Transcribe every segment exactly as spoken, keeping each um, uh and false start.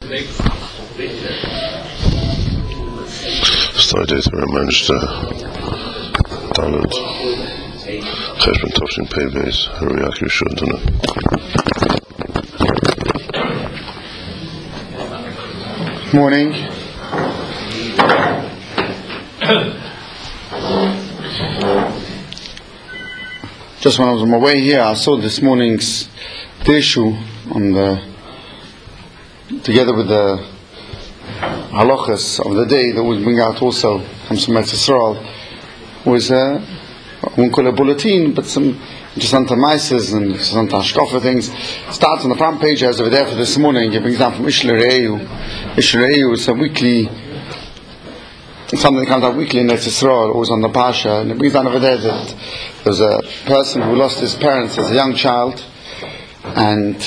Started to manage the talent. Cheshbon Toshin Pebes, Hariaki Shudana. Morning. Just when I was on my way here, I saw this morning's issue on the, together with the halachas of the day that we bring out also from some Eretz Yisrael, was uh, I won't call it a bulletin, but some interesting mices and interesting hashkafa things. It starts on the front page as over there for this morning. It brings down from Ishla Re'eu. Ishla Re'eu is a weekly, something that comes out weekly in Eretz Yisrael, always on the Pasha, and it brings down over there that there's a person who lost his parents as a young child, and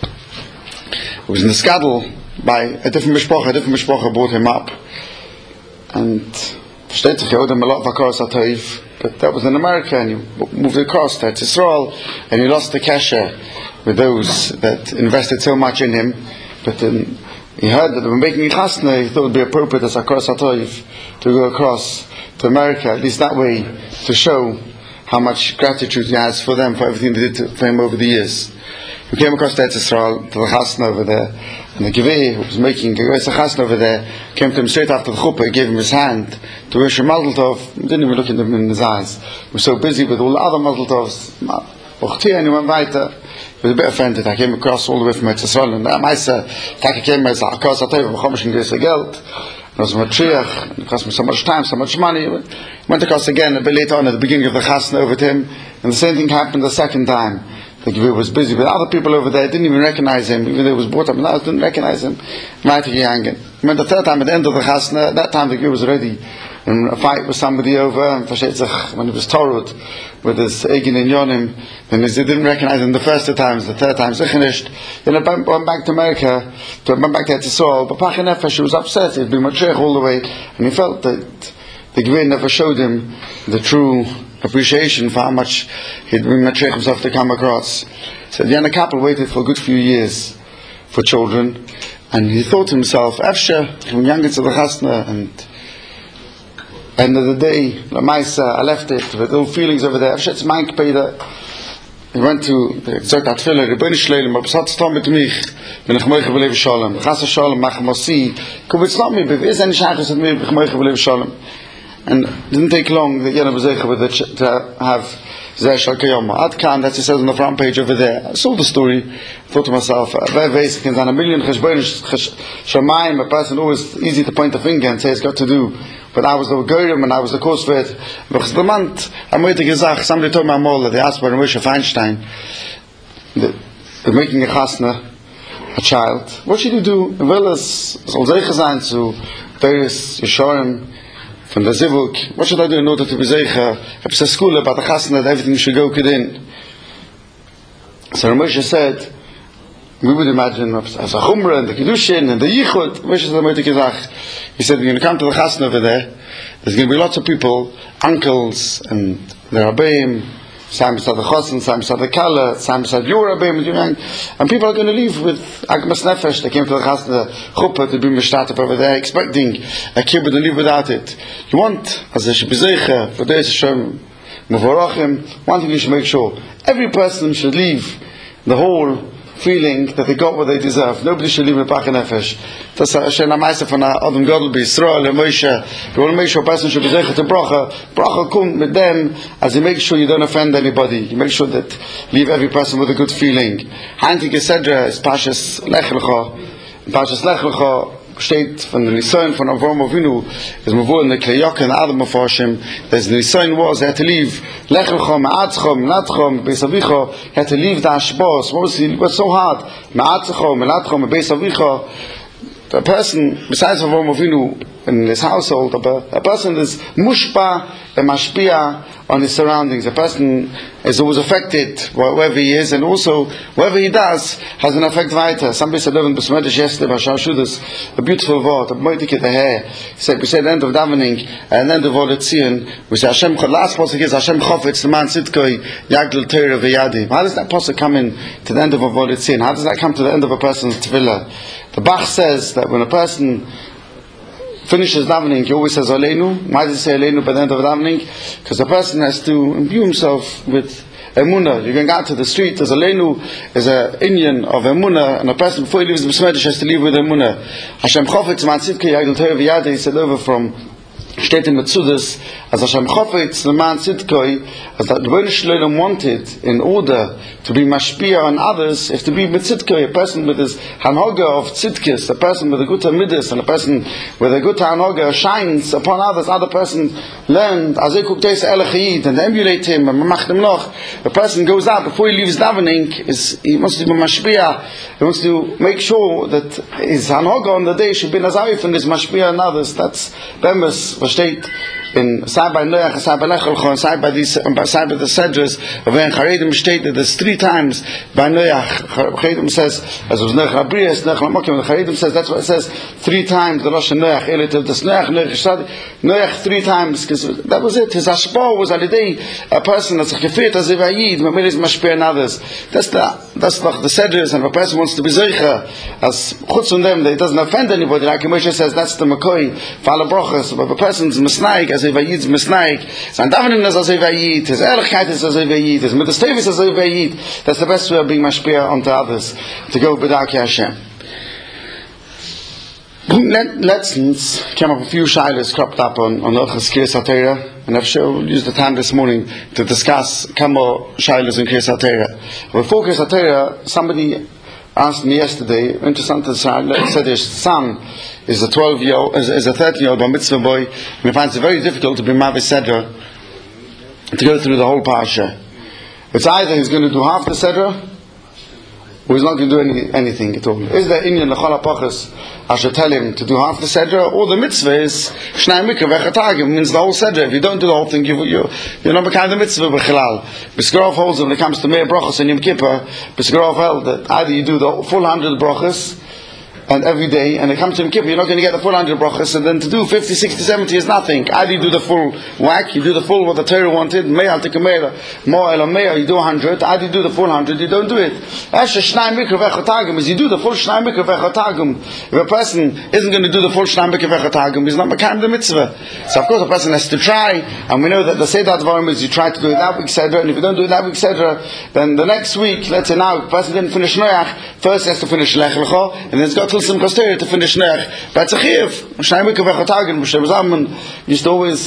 it was in the scandal by a different mishpacha. A different mishpacha brought him up, and versteht sich, he owed him a lot of hakaras hatoiv, but that was in America, and he moved across to Israel, and he lost the kasher with those that invested so much in him. But then he heard that they were making chasna. He thought it would be appropriate as hakaras hatoiv to go across to America, at least that way, to show how much gratitude he has for them, for everything they did to, for him over the years. He came across to Israel, to the chasna over there, and the Gevei, who was making a chasna over there, came to him straight after the chuppah. He gave him his hand to wish him mazel tov. He didn't even look at him in his eyes. He was so busy with all the other mazel tovs. And he went weiter. He was a bit offended. I came across all the way from Eretz Yisrael, and I said, I came as a hakaras hatoiv, v'chomish and gesa geld. It was a matriach, it cost me so much time, so much money. Went across again a bit later on at the beginning of the chasna over to him, and the same thing happened the second time. The Gevei was busy with other people over there, didn't even recognize him, even though he was brought up in the house, didn't recognize him. Right to Yangan. Went the third time at the end of the chasna. That time the Gevei was already in a fight with somebody over, and when he was torud with his Egin and Yonim, then he didn't recognize him the first two times, the third time, Zichanish. Then he went back to America, to, went back to Eretz Yisrael, but Pach Nefesh, he was upset, he'd been matriach all the way, and he felt that the Gevei never showed him the true appreciation for how much he'd been matriach himself to come across. So the Yana couple waited for a good few years for children, and he thought to himself, Efshe, from younger to the chasna, and end of the day, Lamaisa, I left it with all feelings over there. Efshe, it's mein Kpeda. He went to the Zot Atfila, Rebbeinu Shleilim, aber es hat Stom mit mich, bin ich moiche belev shalom. Chas shalom, mach mosi, kubitz not me, beviz any shachas at me, bin ich moiche belev shalom. And it didn't take long that Yana was able with it to have Zeh Shal Kayoma. Ad Kan, that he says on the front page over there. I saw the story, thought to myself, very basic, and a million cheshbon shamayim, a person always easy to point a finger and say it's got to do, but I was the Goyim and I was the cause for it. But the month, I'm waiting gesagt, somebody told me I'm all, they asked for Moshe Feinstein, they're making a chasna, a child. What should you do? Will es, soll zeiche sein zu Teres, Yeshorim, from the Zivuk? What should I do in order to be zeicha? It's a school about the chasna that everything should go kedin. So Moshe said, we would imagine as a chumrah and the kedushin and the yichud. Moshe said, he said, when you come to the chasna over there, there's going to be lots of people, uncles and the rabbeim, some beside the chosin, some beside the kala, some beside your rabbeim, and people are going to leave with agmas nefesh. They came to the chasna, the chuppah, to be mishtatif over there, expecting a kibbutz to leave without it. You want, as a shebizeicha, for this Hashem, mevorachim, one thing you should make sure, every person should leave the whole feeling that they got what they deserve. Nobody should leave with Pach Nefesh. That's a Shena Maisa from Adam Gadol B'Yisrael and Moshe. You want to make sure a person should be zeichet to bracha. Bracha kum with them as you make sure you don't offend anybody. You make sure that leave every person with a good feeling. Heinti Gesedra is Pashas Lech Lecha. Pashas Lech Lecha steht von der Nisayon von Avraham Avinu, is mavur in the Kleyok and Adam Mefarshim. There's the Nisayon was he had to leave Lech Lecha, Ma'atzcho, Menatcho, Beis Avicha. He had to leave the Hashbos. What was he? What's so hard? Ma'atzcho, Menatcho, Beis Avicha. A person besides Avraham Avinu in his household, a person is mushpa and mashpia on his surroundings. A person is always affected wherever he is, and also whatever he does has an effect weiter. Somebody said in Besmedish yesterday, a beautiful word, a moitike the hair. He said, we say at the end of davening, and the end of Voletzion, we say, Hashem, last pasuk is, Hashem chofetz, the man sitkoi, yagdil teire v'yadi. How does that pasuk come in to the end of a Voletzion? How does that come to the end of a person's tefillah? The Bach says that when a person finishes davening, he always says Aleinu. Why does he say Aleinu by the end of davening? Because the person has to imbue himself with Emunah. You can go out to the street, there's Aleinu, there's an Indian of Emunah, and a person before he leaves the Besmedish has to leave with Emunah. Hashem chofetz man sitkei yagdil teire v'yadi, he said over from steht in Metzudas, as Hashem chofetz the man sitkoi, as the Rebbeinu Shloim wanted in order to be mashpia on others, is to be mitzitkoi, a person with his hanhoga of tzidkis, a person with a good midis, and a person with a good hanhoga shines upon others. Other person learned azay kukteis elachiyid and emulate him and mamach them noch. The person goes out before he leaves davening, is he wants to be mashpia. He wants to make sure that his hanhoga on the day should be nazarif and his mashpia on others. That's bemis versteht in side by Noach, side by Lechelcho, side by these, side by the Sedras, when Charedim stated there's three times by Noach. Charedim says, as it was Noach Abrias, Noach Lamokim, the Charedim says, that's what it says, three times, the Rosh Noach, Elitiv, the Noach, Noach, Noach, three times, because that was it. His Ashpah was alidei, a person that's a Kefir, as a Vayid, Mamir is Mashpir and others. That's the, that's the, the Sedras, and if a person wants to be Zeicha, as Chutz on them, that he doesn't offend anybody, like Moshe says, that's the Makoi, Fala Brochas, but if a person's Misnaik, as a Vayid's Misnaik, and davening is as a Vayid, his Ehrlichkeit is as a Vayid, his Mitzvah is as a Vayid. That's the best way of being mashpia onto others, to go b'darkei Hashem. Lessons came up, a few shilas cropped up on on Orchos Kriyas HaTorah, and I've sure used the time this morning to discuss some more shilas in Kriyas HaTorah. Before Kriyas HaTorah, somebody asked me yesterday, interesting to said his son is a twelve year old, is, is a thirteen year old bar mitzvah boy, and he finds it very difficult to be Mavis Sedra, to go through the whole parsha. It's either he's going to do half the Sedra, or he's not going to do any, anything at all. Is there Indian L'chol HaPachas, I should tell him to do half the Sedra, or the mitzvah is Shnai Mikra Vechatagim, means the whole Sedra. If you don't do the whole thing, you, you, you're not becoming the mitzvah b'chilal. Biskarov holds when it comes to Meir Brachas and Yom Kippur, Biskarov held that either you do the full hundred brachas, and every day, and it comes to Yom Kippur, you're not going to get the full hundred brachas, and then to do fifty, sixty, seventy is nothing. Either you do the full whack, you do the full what the Torah wanted, Me'al Tikkumeira, Mo'el or Me'al, you do a hundred, either you do the full hundred, you don't do it. Eshe Shnai Mikra Vechatagim is you do the full Shnai Mikra Vechatagim. If a person isn't going to do the full Shnai Mikra Vechatagim, he's not Mekayim the mitzvah. So of course a person has to try, and we know that the Seder Dvarim is you try to do it that week Seder, and if you don't do it that week Seder, then the next week, let's say now, if a person didn't finish Noach, first he has to finish Lech Lecho, and then he's got till Simchas Torah to finish Noach. But it's a chiv. Shnai Mikra Vechatagim, Moshe Zalman used to always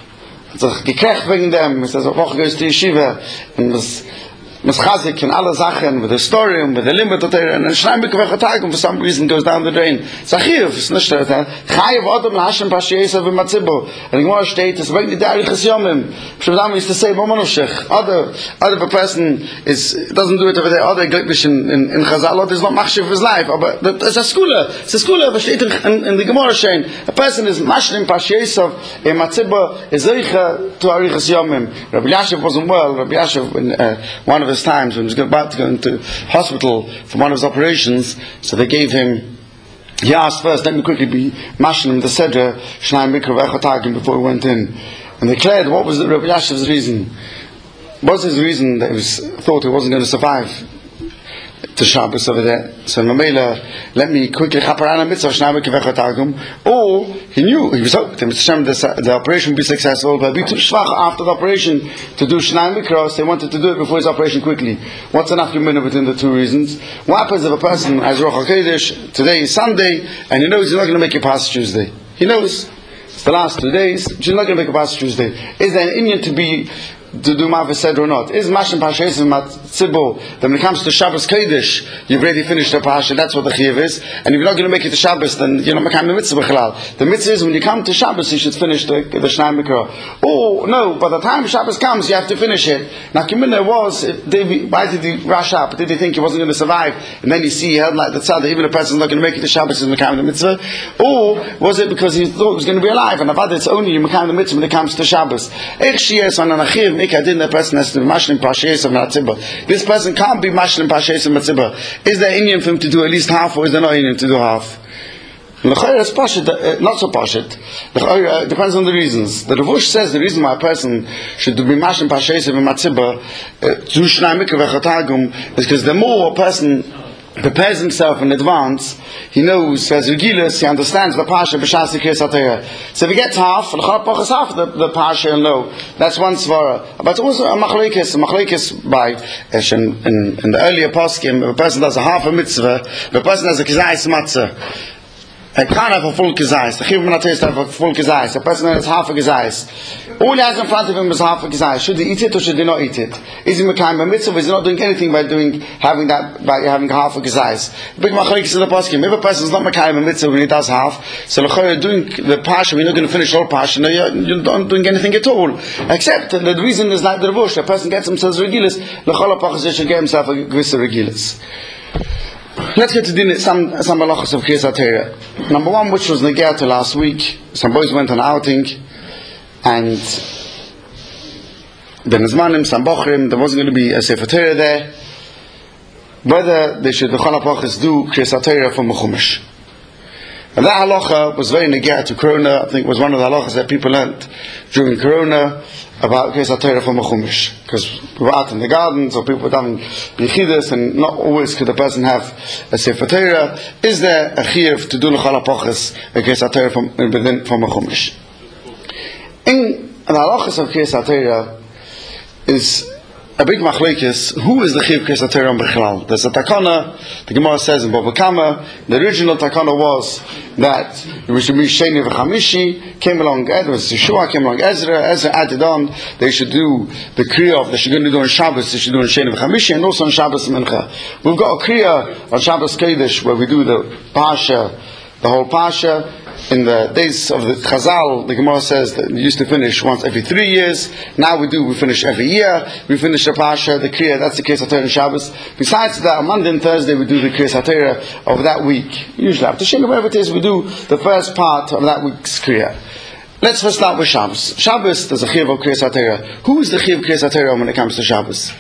gekrecht wegen them. He says, a Woche goes to Yeshiva, and was Mischazik and alle Sachen, with the story, and with the limit of Torah, and then Shnai Mikra Vechatagim for some reason goes down the drain. It's a chiv. It's not that. Chayev Adam Hashem Pashiyesa v'Matzibo. And the Gemara states, it's wegen the Arichas Yomim. Moshe Zalman used to say, Momonoshech. Other, other if a person is, doesn't do it over there, other Glitbish in, in, in Chazal, there's not machshav of his life. But it's a skula. It's a skula, but steht in, in the Gemara saying, a person is Mashlim Pashiyesa v'Matzibo, is Zeicha to Arichas Yomim. Rabbi Yashiv wasn't well. Rabbi Yashiv, in uh, one of his times when he was about to go into hospital for one of his operations, so they gave him, he asked first, let me quickly be mashlim the Sedra Shnai Mikra Vechatagim before he went in, and they declared what was the Rabbi Yashiv's reason. What was his reason that he was, thought he wasn't going to survive to Shabbos over there? So Mamela, let me quickly chaparana mitzvah Shnai Mikra Vechatagim. Or he knew, he was hoping the, the operation would be successful, but be too shvach after the operation to do Shnai Mikros. They wanted to do it before his operation quickly. What's enough minute between the two reasons? What happens if a person has Ruach HaKodesh, today is Sunday, and he knows he's not going to make it past Tuesday? He knows it's the last two days, but he's not going to make it past Tuesday. Is there an Indian to be to do Mavis Seder or not? Is Mashim Pashas and Matzibo, that when it comes to Shabbos Kodesh, you've already finished the Pasha, that's what the Chiyuv is, and if you're not going to make it to Shabbos, then you're not making the mitzvah b'chalal. The mitzvah is when you come to Shabbos, you should finish the, the Shnai Mikra. Oh, no, by the time Shabbos comes, you have to finish it. Now, Kimina was, they, why did he rush up? Did he think he wasn't going to survive? And then you see he held like the tzad, even a person's not going to make it to Shabbos, is making the mitzvah. Or was it because he thought he was going to be alive, and Avad, it's only you making the mitzvah when it comes to Shabbos? Ech Shias on an Achiv, Ikar Din, the person has to be Mashlim Pashes of Matzibah. This person can't be Mashlim Pashes of Matzibah. Is there Indian for him to do at least half, or is there not Indian to do half? L'chayr is pashit, uh, not so pashit. L'chayr uh, depends on the reasons. The Revush says the reason why a person should be mashlim pasheisiv and matzibah zu shnai mikra v'chatagum is because the more a person prepares himself in advance, he knows as regilas, he understands the pasha b'shas kriyas hatayra. So if he gets half, l'chayr pach is half the, the pasha and no. That's one svara. But also a machlekes, a machlekes by in, in, in the earlier poskim, if a person does a half a mitzvah, if a person has a kizayis matzah, I can't have a full kizayis. The chiyuv minatayis to have a full kizayis. A person has half a kizayis. All he has in front of him is half a kizayis. Should he eat it or should he not eat it? Is he mekayim a mitzvah? Is he not doing anything by doing having that by having half a kizayis? Big machlekes in the poskim. If a person is not mekayim a mitzvah when he does half, so you're doing the pasha, you're not going to finish all pasha. No, you're, you're not doing anything at all. Except the reason is like the revush. A person gets himself regilis. L'chol ha'pachas should get himself a gvisa regilis. Let's get to din some some halachas of Kriyas HaTorah. Number one, which was negea to last week, some boys went on outing, and the Nizmanim, some bochrim, there wasn't going to be a Sefer Torah there. Whether they should b'chol ha'pachas do Kriyas HaTorah from Mechumash. And that halacha was very negea to Corona. I think it was one of the halachas that people learned during Corona about Kriyas HaTorah from Mechumash, because we were out in the gardens, or people were having yichidas, and not always could a person have a Sefer Torah. Is there a chiyuv to do l'chol ha'pachas a Kriyas HaTorah from within from Mechumash? In the halachas of Kriyas HaTorah is a big machlekes. Who is the chiyuv Kriyas HaTorah on Bechlal? There's a takana. The Gemara says in Bava Kama, the original takana was that it should be Sheni v'Chamishi. Came along, it was Yeshua, came along Ezra. Ezra added on, they should do the kriya of, they should do on Shabbos, they should do on Sheni v'Chamishi, and also on Shabbos Mincha. We've got a kriya on Shabbos Kodesh where we do the Pasha, the whole Pasha. In the days of the Chazal, the Gemara says that we used to finish once every three years. Now we do, we finish every year. We finish the Pasha, the Kriya, that's the Kriyas HaTorah on Shabbos. Besides that, on Monday and Thursday we do the Kriyas HaTorah of that week. Usually after Shinga, wherever it is, we do the first part of that week's Kriya. Let's first start with Shabbos. Shabbos, there's a Chiyav of Kriyas HaTorah. Who is the Chiyav of Kriyas HaTorah when it comes to Shabbos?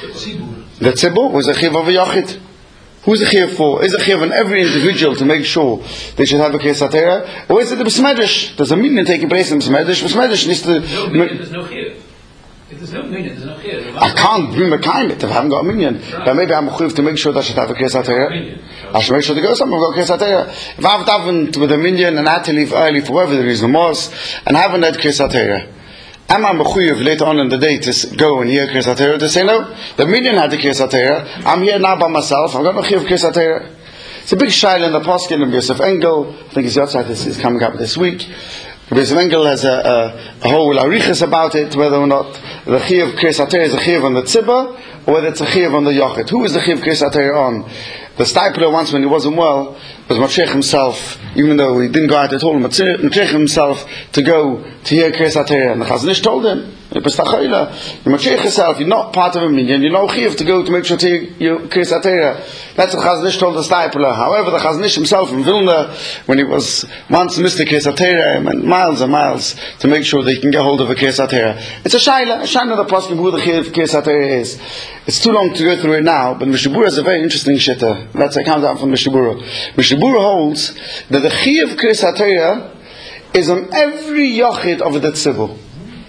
The Tzibur was a Chiyav of a Yachid. Who's the chiyuv for? Is the chiyuv on every individual to make sure they should have a Kriyas HaTorah? Or is it the B'smedish? There's a meeting taking place in B'smedish. B'smedish needs to... No meaning, there's no chiyuv. If there's no meaning, there's no chiyuv. I can't bring a kind if I haven't got a minion. Right. But maybe I'm a chiyuv to make sure that I should have a Kriyas HaTorah. I should make sure to go somewhere I've got a Kriyas HaTorah. If I've davened with a minion and I had to leave early for whatever the reason was, and I haven't had Kriyas HaTorah, am I mechuyev later on in the day to go and hear Kriyas HaTorah? To say no, the minion had the Kriyas HaTorah. I'm here now by myself. I've got no chiyuv Kriyas HaTorah. It's a big shaila in the poskin of Yosef Engel. I think his Yotzat is, is coming up this week. Yosef Engel has a, a, a whole arichas about it, whether or not the chiyuv Kriyas HaTorah is a chiyuv on the tzibah, or whether it's a chiyuv on the yochid. Who is the chiyuv Kriyas HaTorah on? The stipler once, when he wasn't well, was Mashiach himself, even though he didn't go out at all, Mashiach himself to go to hear Kriyas HaTorah. And the Chazon Ish told him, you Mashiach yourself, you're not part of a minyan, you're not chiyuv to go to make sure to hear your Kriyas HaTorah. That's what Chazon Ish told the stipler. However, the Chazon Ish himself in Vilna, when he was once Mister Kriyas HaTorah, went miles and miles to make sure that he can get hold of a Kriyas HaTorah. It's a shaila, a shaila of the poskim who the Kriyas HaTorah is. It's too long to go through it now, but Mishnah Berurah is a very interesting shitta. That's it comes out from Mishnah Berurah. Mishnah Berurah holds that the chiyuv Kriyas HaTorah is on every yochid of the tzibur.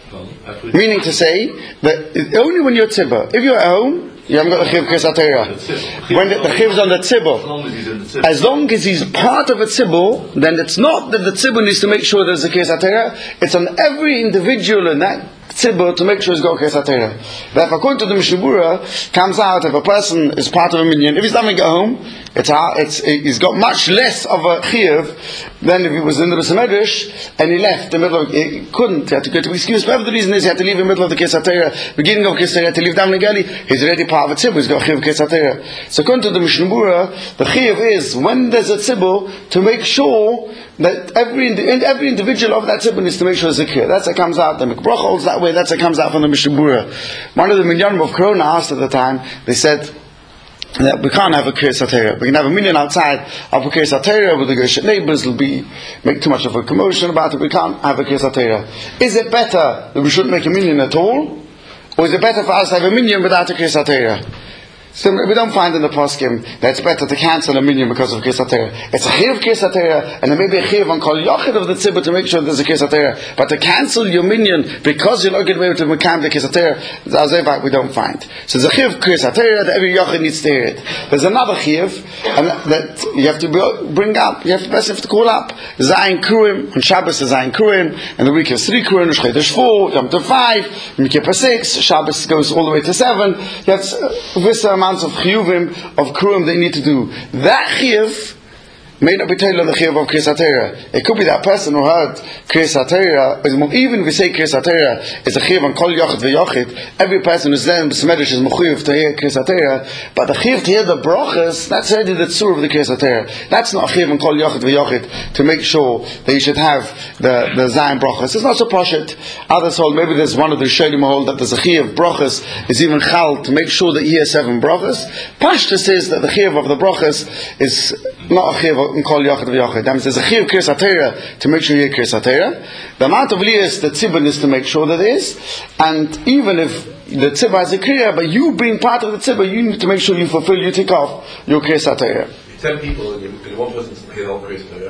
Meaning to say that only when you're tzibur. If you're at home, you haven't got the chiyuv Kriyas HaTorah. When the, the chiyuv is on the tzibur, as long as he's part of a tzibur, then it's not that the tzibur needs to make sure there's a Kriyas HaTorah. It's on every individual in that tzibur to make sure he's got Kriyas HaTorah. Therefore, according to the Mishnah Berurah, comes out if a person is part of a minyan, if he's not going to go home, it's, it's he's got much less of a chiyuv than if he was in the Beis Medrash and he left the middle of, he couldn't, he had to go to excuse. Whatever the reason is, he had to leave in the middle of the Kriyas HaTorah, beginning of Kriyas HaTorah, he had to leave down early. He's already part of a tzibur, he's got chiyuv Kriyas HaTorah. So according to the Mishnah Berurah, the chiyuv is when there's a tzibur to make sure that every every individual of that tzibur needs to make sure there's a kriyah. That's what comes out. The Mikbrach holds that way. That's what comes out from the Mishnah Berurah. One of the minyanim of Corona asked at the time, they said that we can't have a Kriyas HaTorah. We can have a minyan outside of a Kriyas HaTorah with the Gershon neighbors. It'll be make too much of a commotion about it. We can't have a Kriyas HaTorah. Is it better that we shouldn't make a minyan at all? Or is it better for us to have a minyan without a Kriyas HaTorah? So we don't find in the poskim that it's better to cancel a minyan because of Kriyas HaTorah. It's a chiv Kriyas HaTorah, and there may be a chiv on kol yochid of the tzibur to make sure there's a Kriyas HaTorah. But to cancel your minyan because you're not going to be able to mekam the Kriyas HaTorah, we don't find. So there's a chiv Kriyas HaTorah that every yochid needs to hear it. There's another chiv and that you have to bring up, you have to, have to call up. Zayin Kruim, on Shabbos is Zayin Kruim, and the week is three Kruim, Rosh Chodesh four, Yom Tov five, Yom Kippur six, Shabbos goes all the way to seven. You have vissa amounts of chiyuvim, of kruim they need to do. That chiyuv may not be told on the chiyuv of Kriyas HaTorah. It could be that person who heard Kriyas HaTorah, even if we say Kriyas HaTorah is a chiyuv on kol yochid v'yochid, every person who's there in B'smedish is mechuyev to hear Kriyas HaTorah, but the chiyuv to hear the brachas, that's already the tzur of the Kriyas HaTorah. That's not a chiyuv on kol yochid v'yochid to make sure that you should have the, the zayin brachas. It's not so poshut. Others hold, maybe there's one of the Rishonim hold that there's a chiyuv brachas is even chal to make sure that he has seven brachas. Pashta says that the chiyuv of the brachas is not a chiyuv in kol yochid v'yochid. That means there's a chiyuv Kriyas HaTorah to make sure you hear Kriyas HaTorah. The amount of liyas the tzibur is to make sure that there is, and even if the tzibur has a kriya, but you being part of the tzibur, you need to make sure you fulfill, you take off your Kriyas HaTorah. Ten people and, you, and one person's hear all Kriyas HaTorah.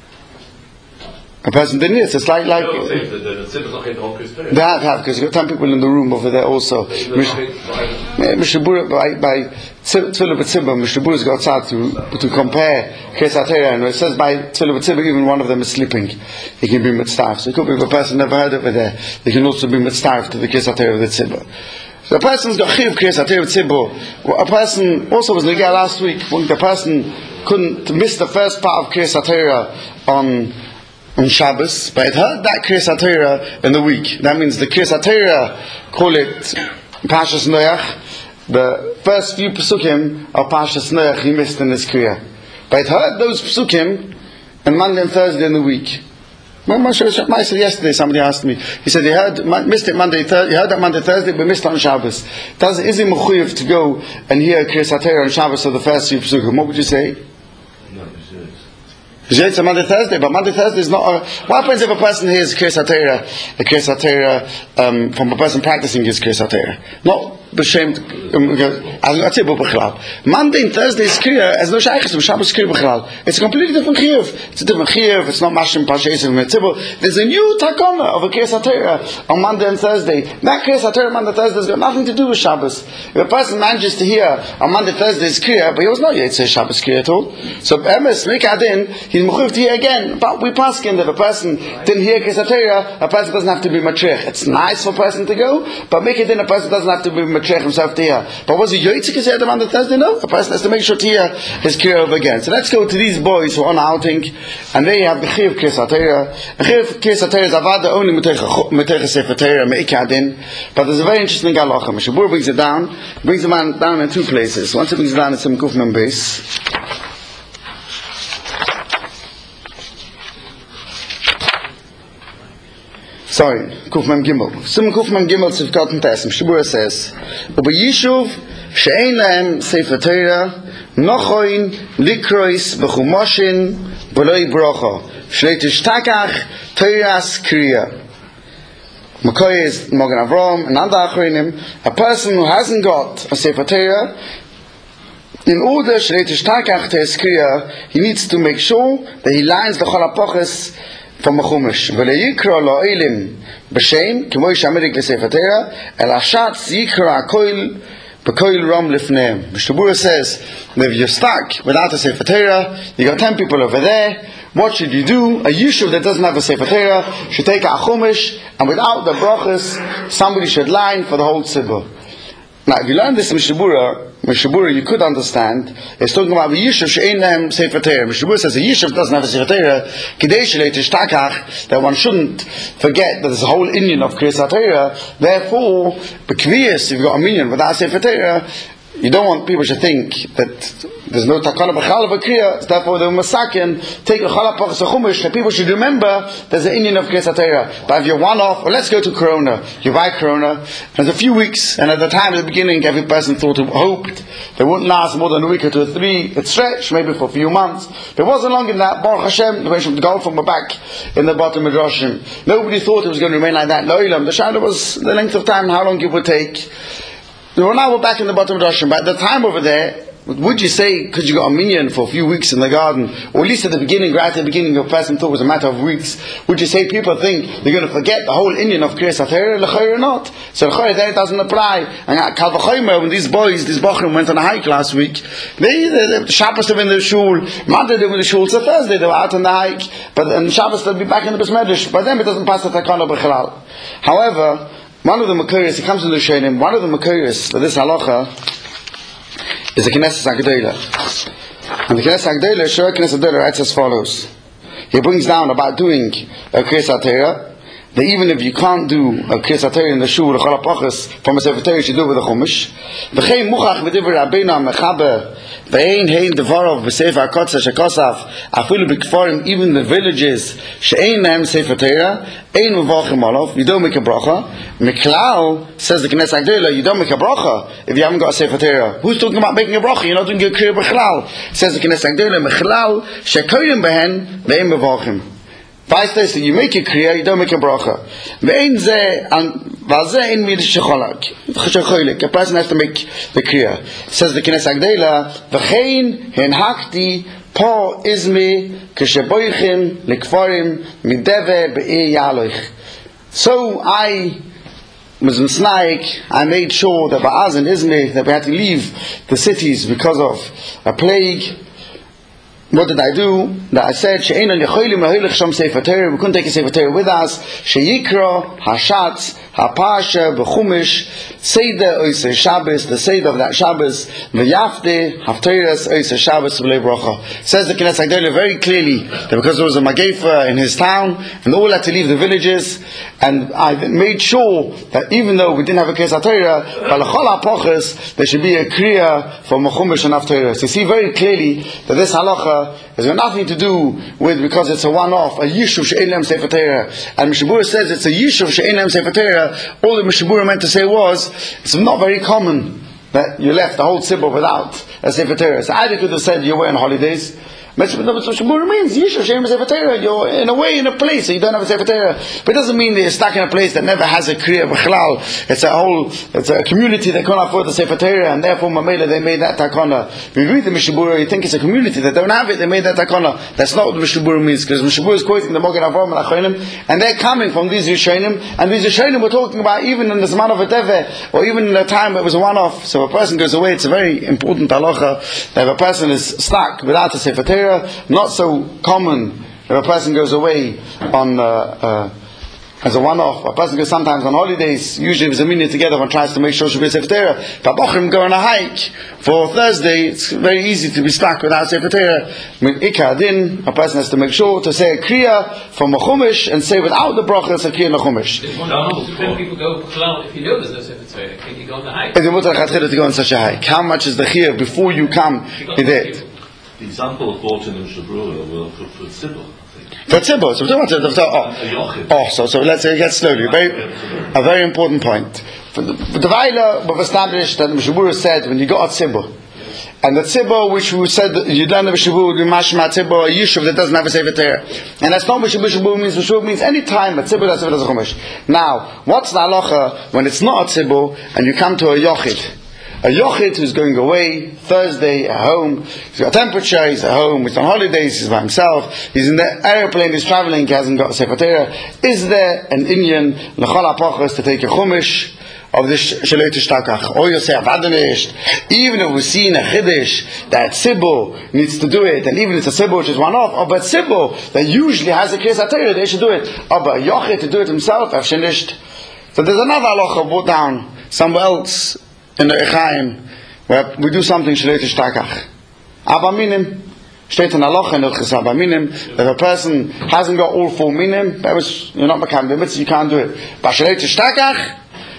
A person didn't hear. It's like like no, the, the, the tzibur's not hearing all Kriyas HaTorah. they have have because you've got ten people in the room over there also. Mishabura by by Tzilah B'Tzibur, Mishabura's got out to to compare Kriyas HaTorah, and it says by Tzilah B'Tzibur even one of them is sleeping. He can be mitzvah. So it could be if a person never heard over there. He can also be mitzvah to the Kriyas HaTorah of the tzibur. So a person's got chiv Kriyas HaTorah tzibur. A person also was nigah last week when the person couldn't miss the first part of Kriyas HaTorah on on Shabbos, but it heard that Kriyas HaTorah in the week. That means the Kriyas HaTorah, call it Parshas Noach, the first few Pesukim of Parshas Noach he missed in his Kriya. But it heard those Pesukim on Monday and Thursday in the week. Yesterday somebody asked me, he said he heard, missed it Monday, Thursday, he heard that Monday, Thursday, but missed it on Shabbos. Does, is he mechuyev to go and hear Kriyas HaTorah on Shabbos of the first few Pesukim? What would you say? It's a Monday Thursday, but Monday Thursday is not a, what happens if a person hears Kriyas HaTorah, a Kriyas HaTorah um, from a person practicing his Kriyas HaTorah? Not b'shem, Monday and Thursday is Kriya, as no shaykhs, Shabbos Kriya b'chlal. It's a completely different Chiyuv. It's a different Chiyuv, it's not Mashim Parshas and Metzibur. There's a new takana of a Kriyas HaTorah on Monday and Thursday. That Kriyas HaTorah on Monday and Thursday has got nothing to do with Shabbos. If a person manages to hear on Monday and Thursday is Kriya, but he was not yet say Shabbos Kriya at all. So Emes, Mikadin, he's mechuyev to hear again. But we pass in that if a person didn't hear Kriyas HaTorah, a person doesn't have to be matrech. It's nice for a person to go, but make it in a person doesn't have to be matrech himself to hear. But was he yoytzik said on the Thursday? No. A person has to make sure to hear his Kriya over again. So let's go to these boys who are on outing, and they have the Chiv Kriyas HaTorah. The Chiv Kriyas HaTorah is avada only Metech Sefer Torah Meikadin. But there's a very interesting halacha. Mishabur brings it down. Brings the man down in two places. Once he brings it down in Sim Kufman base. Sorry, Kufman Gimel. Sim Kufman Gimel Sivkat and Tessim. Shabura says, Uba Yishuv, She'ein Lahem Sefer Torah, Nochoin, Likrois, Bechumoshin, Beloi Brocha, Shleitish Takach, Torah's Kriya. Makoy is Mogan Avram, and other Achrinim, a person who hasn't got a Sefer Torah, in order Shleitish Takach Torah's Kriya, he needs to make sure that he lines the Cholapoches from a chumash. V'leikra lo'elim b'shem, k'mo yishamerik l'sefer Torah, el hashatz yikra koil b'koil ram lifneim. Mishabura says that if you're stuck without a sefer Torah, you got ten people over there. What should you do? A yishuv that doesn't have a sefer Torah should take a chumash, and without the brachas, somebody should line for the whole tzibur. Now, if you learn this in Mishabura, Mishabura, you could understand, it's talking about the Yishuv she'ein lahem Sefer Torah. Mishabura says the Yishuv doesn't have a Sefer Torah, kidei sheleitish takach, that one shouldn't forget that there's a whole inyan of Kriyas HaTorah. Therefore, b'kviyas, if you've got a minyan without a Sefer Torah, you don't want people to think that there's no takana b'chal of a kriya, therefore the masakin take a chala pachas a chumash, that people should remember there's an Indian of Kriyas HaTorah. But if you're one off, or let's go to Corona, you buy Corona, there's a few weeks, and at the time, at the beginning, every person thought, hoped, they wouldn't last more than a week or two or three, it stretched, maybe for a few months. But it wasn't long in that, Baruch Hashem, the way from the Gulf from back in the bottom of Roshim. Nobody thought it was going to remain like that, Lo'ilam. The shadow was the length of time, how long it would take. Well, now we're back in the bottom of Roshim, but at the time over there, would you say, because you got a minion for a few weeks in the garden, or at least at the beginning, right at the beginning, your person thought it was a matter of weeks, would you say people think they're going to forget the whole Indian of Kriyas HaTorah? L'chayr or not. So l'chayr there it doesn't apply. And Kal v'chomer, when these boys, these bochrim went on a hike last week, they, the Shabbos they were in the shul, Monday they were in the shul, so Thursday they were out on the hike, but on Shabbos they'll be back in the Bais Medrash. By them it doesn't pass the takana b'chalal. However, one of the Makarios, it comes in the Shainim, one of the Makarios for this halacha is the Knesset HaGedolah. And the Knesset HaGedolah, Shor Knesset HaGedolah writes as follows. He brings down about doing a Kriyas HaTorah, that even if you can't do a Kriyas HaTorah in the shul, the Chala Pachas, from a Sefer Torah, you should do it with a Chumash. V'chein muchach v'divrei Rabbeinu HaMechaber, v'ein hein devarov v'sefer HaKotzer shekosaf, afilu b'kfarim, even the villages, she'ein nehem Sefer Torah, ein mevachim olav, you don't make a bracha. Miklal, says the Knesset HaGedolah, you don't make a bracha if you haven't got a Sefer Torah. Who's talking about making a bracha? You're not doing a Kriya b'chlal. Says the Knesset HaGedolah, Miklal, she'koyim behen, v'ein mevachim. Vice versa, you make a kriya, you don't make a bracha. Ve'ein zeh, and v'azeh ein midish shecholak. Shecholik, a person has to make the kriya. Says the Knesset HaGedolah, v'chein hen hakti po izmi k'sheboichin lekfarim mideve be'e yaloich. So I was in Snaik, I made sure that Ba'az and Izmi, that we had to leave the cities because of a plague. What did I do? That I said, She'ein yecholim laholich sham Sefer Torah. We couldn't take a Sefer Torah with us. She'yikra hashatz hapasha b'chumish seder oisei Shabbos, the seder of that Shabbos, v'yafte hafteres oisei Shabbos v'lei bracha. Says the Knesset HaGedolah very clearly that because there was a Magefa in his town, and all had to leave the villages, and I made sure that even though we didn't have a Kriyas HaTorah, b'lechol ha'poches, there should be a Kriya for Mechumish and Hafteres. You see very clearly that this halacha has got nothing to do with because it's a one-off, a Yishuv she'ein lehem Sefer Torah. And Mishabura says it's a Yishuv she'ein lehem Sefer Torah. All the Mishabura meant to say was, it's not very common that you left the whole tzibur without a Sefer Torah. So either could have said you were on holidays. But Mishabura means Yishuv she'ein lehem Sefer Torah. You're in a way in a place so you don't have a Sefer Torah. But it doesn't mean that you're stuck in a place that never has a Kriya b'chlal. It's a whole, it's a community that can't afford the Sefer Torah, and therefore Mamela they made that takana. If you read the Mishabura, you think it's a community that don't have it, they made that takana. That's not what the Mishabura means, because Mishabura is quoting the Mogen Avraham and Achronim, and they're coming from these Rishonim, and these Rishonim we're talking about even in the Zman of a Teveh, or even in the time it was a one-off. So if a person goes away, it's a very important halacha that if a person is stuck without a Sefer Torah, not so common if a person goes away on uh, uh, as a one-off. A person goes sometimes on holidays, usually with a minute together, and tries to make sure she be Sefer Torah. If a bochrim go on a hike for Thursday, it's very easy to be stuck without Sefer Torah. I mean, Ikar Din, a person has to make sure to say a Kriya from a Chumash and say without the bracha it's a Kriya in a Chumash. Can people go b'chlal if you know there's no Sefer Torah? Can you go on the hike? Is it mutar chatchila to go on such a hike? How much is the chiyuv before you come in it? The example of brought in Mishabura will for for Tzibur. For tzibur, so we're talking about oh, oh, so so let's say get slowly. Very, a very important point. For the, for the Vaila, we've established that the Mishabura said when you got a tzibur, and the tzibur which we said that you learn the Mishabura, the mashma tzibur, a yishuv that doesn't have a Sefer Torah, and that's not what Mishabura means. Mishabura means any time a tzibur that's a chumash. Now, what's the halacha when it's not a tzibur and you come to a yochid? A yochid who's going away Thursday at home, he's got temperature, he's at home, he's on holidays, he's by himself, he's in the airplane, he's traveling, he hasn't got a Sefer Torah. Is there an Indian l'chol ha'pochos to take a chumash of this shalei tishtakach? Or you say avadanisht, even if we've seen a chiddush that Sibbo needs to do it, and even if it's a Sibbo which is one off, or but Sibbo that usually has a Kriyas HaTorah, they should do it. Or but a yochid to do it himself, avshenisht. So there's another halacha brought down somewhere else in the Echaim, where we do something shalei tishtakach. Abba minim, steht in halacha in Hilchos Abba minim, if a person hasn't got all four minim, that was, you're not become the mitzvah, you can't do it. But shalei tishtakach,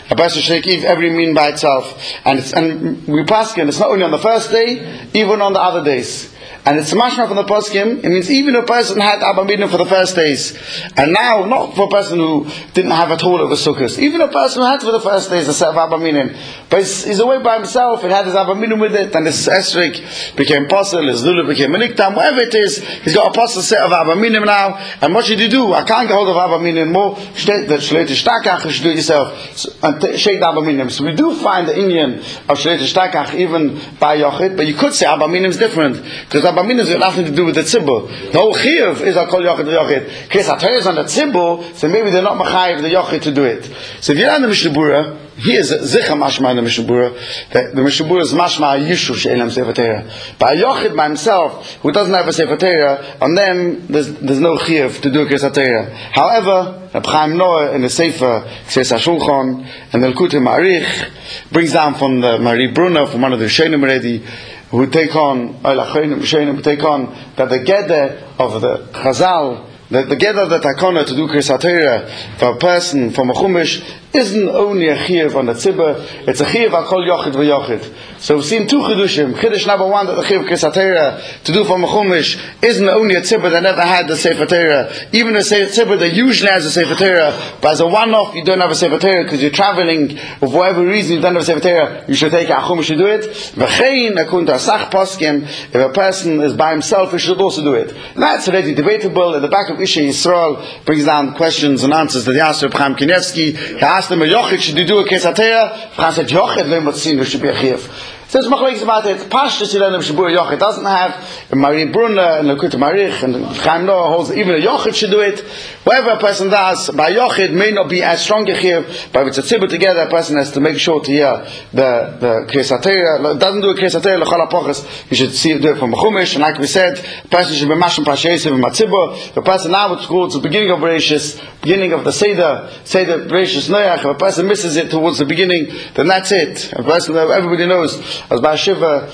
A person should take every mean by itself. And it's, and we paskin, it's not only on the first day, even on the other days. And it's mashma from the poskim. It means even if a person had Abba Minim for the first days, and now not for a person who didn't have at all over Sukkot, even a person who had for the first days a set of Abba Minim, but he's, he's away by himself and had his Abba Minim with it, and his esrik became posel, his lulav became maniktam, whatever it is, he's got a posel set of Abba Minim now. And what should you do? I can't get hold of Abba Minim more. That Shleit Shtakach, you should do it yourself so, and t- shake the Abba Minim. So we do find the Indian of Shleit Shtakach even by Yochid, but you could say Abba Minim is different because Abba Minim has got nothing to do with the tzibur. The whole chiyuv is a kol yochid v'yochid. Because Atayah is on the tzibur, so maybe they're not machayiv the yochid to do it. So if you learn the Mishnah Berurah, here is zicha mashma in the Mishnah Berurah. The, the Mishnah Berurah is mashma yishu she'elam sefer Torah. By a yochid by himself, who doesn't have a sefer Torah, on them there's, there's no chiyuv to do a Kriyas Torah. However, Reb Chaim Noah in the Sefer Ksei Shulchan and the Likutei Ma'arich brings down from the Mari Brunner, from one of the Rishonim already, who take on, who take on that the Geder of the Chazal, the, the Geder that Takona to do Kriyas Torah for a person from a Chumash isn't only a chiyuv on the tzibur, it's a chiyuv on kol yochid v'yochid. So we've seen two chidushim. Chidush number one, that the chiyuv Kriyas Torah to do from a chumash isn't only a tzibur that never had the Sefer Torah. Even a tzibur that usually has a Sefer Torah, but as a one-off you don't have a Sefer Torah because you're traveling, or for whatever reason you don't have a Sefer Torah, you should take a chumash to do it. V'chein, according to Asach Poskim, if a person is by himself, he should also do it. That's already debatable. At the back of Isha Yisrael brings down questions and answers that he asked Reb Chaim Kanievsky. He asked him, a yochid, should you do a Kriyas Torah? Chaim said, yochid, no motzin, should be a chiyuv. Since Machlokes about it, Pashtus Yilenim Shabur Yochid doesn't have a Mari Brunner and Likutei Ma'arich and Chaim Noah holds even a Yochid should do it. Whatever a person does by Yochid may not be as strong a chiyuv, but if it's a tzibur together, a person has to make sure to hear the the Kriyas Torah. Doesn't do a Kriyas Torah l'chol ha'pochos. You should see it do it from a chumash. And like we said, a person should be mashim pashayis with matzibur. The person now it's called the beginning of Bereshis, beginning of the Seder, Seder Bereshis Noach. If a person misses it towards the beginning, then that's it. A person, everybody knows. I was by Shiva,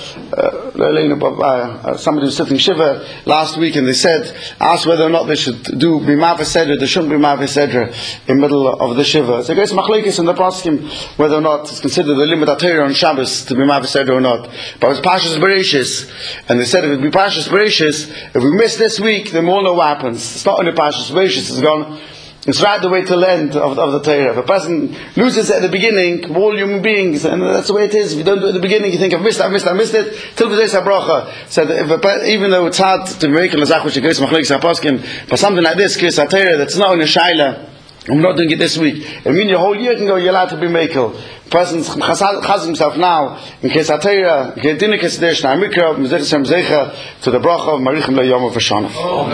uh, uh, somebody was sitting Shiva last week, and they said, asked whether or not they should do Bimah V'Sedra, they shouldn't Bimah V'Sedra in the middle of the Shiva. So there's machlokes in the poskim whether or not it's considered the limit of Torah on Shabbos to Bimah V'Sedra or not. But it's Pashas Bereshis, and they said if it be Pashas Bereshis, if we miss this week, then we all know what happens. It's not only Pashas Bereshis, it's gone. It's right the way to the end of, of the Torah. If a person loses at the beginning, we're all human beings, and that's the way it is. If you don't do it at the beginning, you think, I've missed it, I've missed it, I've missed it, till the day Sabracha. So if a, even though it's hard to make a Lazach, which is Machlokes HaPoskim, but something like this, Kriyas Torah, that's not in a Shaila, I'm not doing it this week. I mean, your whole year can go, you're allowed to be Mekel. The person chaz himself now, in Kriyas Torah, Gedina Kesedesh, Na'amikra, Mizet Hashem Zecha, to the Bracha of Marichim LeYom of Hashanah.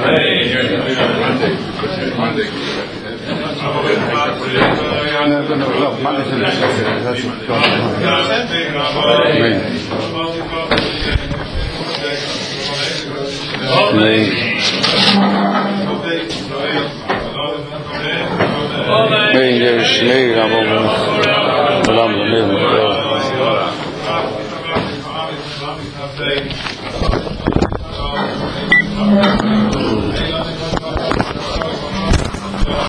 No, no, no, no, Monday to the that's Amen.